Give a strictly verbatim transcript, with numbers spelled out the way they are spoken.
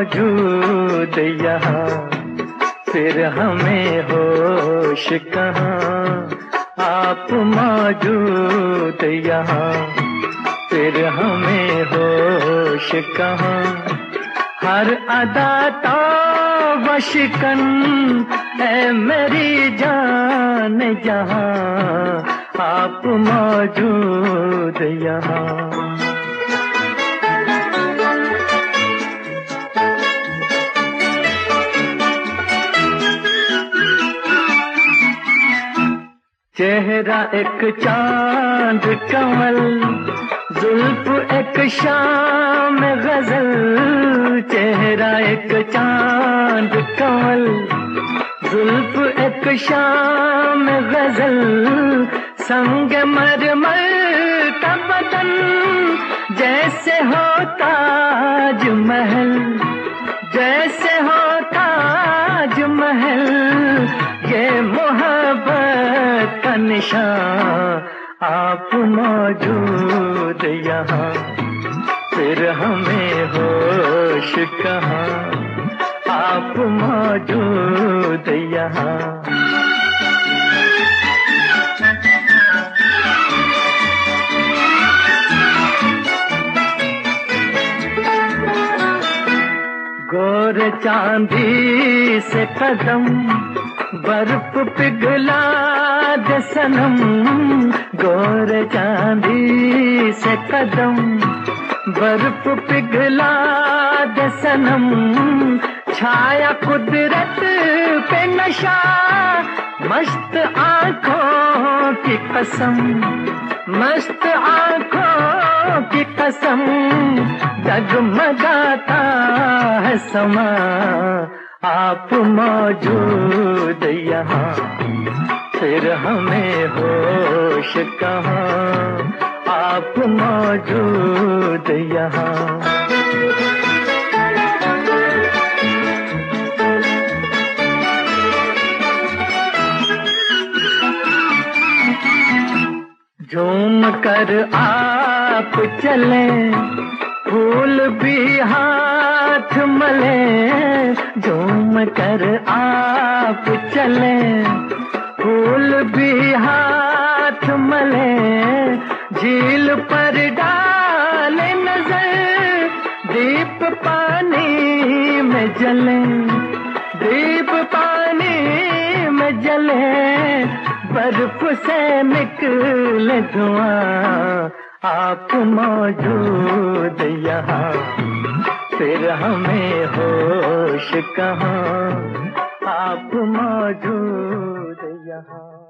मौजूद यहाँ, फिर हमें होश कहाँ। आप मौजूद यहाँ, फिर हमें होश कहाँ। हर अदा तो वशिकन है मेरी जान जहाँ, आप मौजूद यहाँ। चेहरा एक चांद कमल, जुल्फ एक शाम गजल। चेहरा एक चांद कमल, जुल्फ एक शाम गजल। संग मरमर का बदन जैसे हो ताज महल, जैसे हो ताज महल। ये मोहब्बत का निशान, आप मौजूद यहाँ, फिर हमें होश कहाँ। आप मौजूद यहाँ। गोर चांदी से कदम, बर्फ पिघला दे सनम। गोर चांदी से कदम, बर्फ पिघला दे सनम। छाया कुदरत पे नशा, मस्त आंखों की कसम, मस्त आंखों की कसम। जगमगाता है समा, आप मौजूद यहाँ, फिर हमें होश कहाँ। आप मौजूद यहाँ। झूम कर आप चले, फूल भी हाथ मले। झूम कर आप चले, फूल भी हाथ मले। झील पर डाले नजर, दीप पानी में जले। दीप पानी में जले, बर्फ से निकले धुआं। आप मौजूद यहाँ, फिर हमें होश कहाँ। आप मौजूद यहाँ।